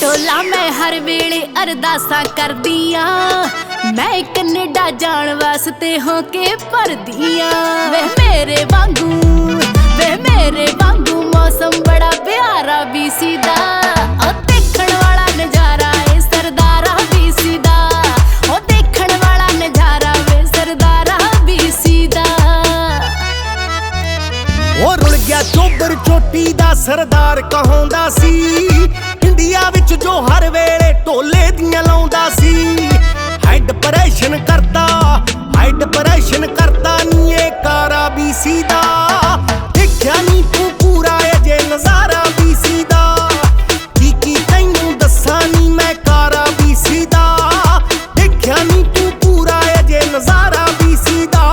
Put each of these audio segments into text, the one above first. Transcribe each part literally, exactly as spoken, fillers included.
टोला मैं हर वेले अरदासा कर दिया, मैं कनेडा जान वास्ते होके भर दिया। वे मेरे वांगू वे मेरे वांगू मौसम बड़ा प्यारा बीसी दा, ओ देखण वाला नजारा ए सरदारा बीसी दा, ओ देखण वाला नजारा वे सरदारा बीसी दा। ओ रुल गया चोबर चोटी दा सरदार कहांदा सी, इंडिया विच जो हर वेले ढोले दियां लाउंदा सी। हाई डिप्रेशन करता हाई डिप्रेशन करता नी ए कारा बीसी दा, देखिया नी तू पूरा ए जे नजारा बीसी दा, की की तैनू दस्सां नी मैं कारा बीसी दा, देखिया नी तू पूरा ए जे नजारा बीसी दा।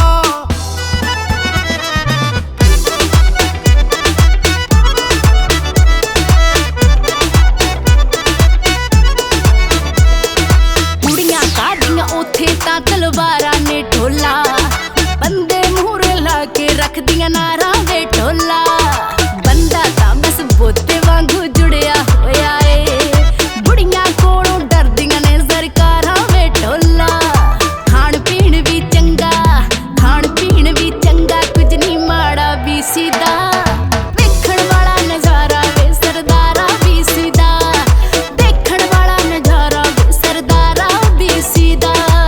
तलवारा ने ढोला बंदे मूहरे ला के रख दिया नारा वे ढोला, बंदा तां बस बोते वांगू जुड़िया होया ए, बुढ़ियां कोलों डरदियां ने सरकारां वे ढोला। खाण पीण भी चंगा खाण पीण भी चंगा कुछ नहीं माड़ा बीसी दा, देखण वाला नजारा वे सरदारा बीसी दा, देखण वाला नजारा वे सरदारा बीसी दा।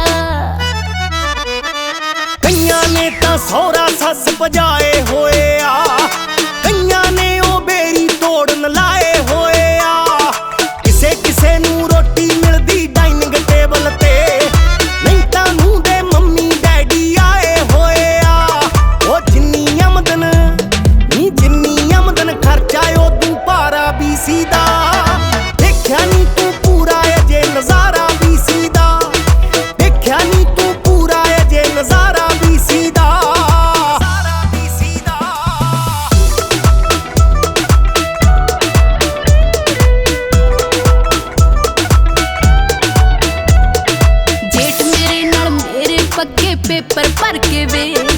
ने तां सौरा सस भजाए होए आ, कईयां ने ओ बेरी तोड़न लाए होए आ, किसे किसे नू रोटी मिलदी डाइनिंग टेबल ते, नहीं तां नूं दे मम्मी डैडी आए होए आ। ओ जिन्नी आमदन नी जिन्नी आमदन खर्चा ओदू भारा बीसी दा, देखिया नी तू पूरा ए जे नजारा बीसी दा, देखिया नी तू पूरा ए जे नजारा पेपर भर के वे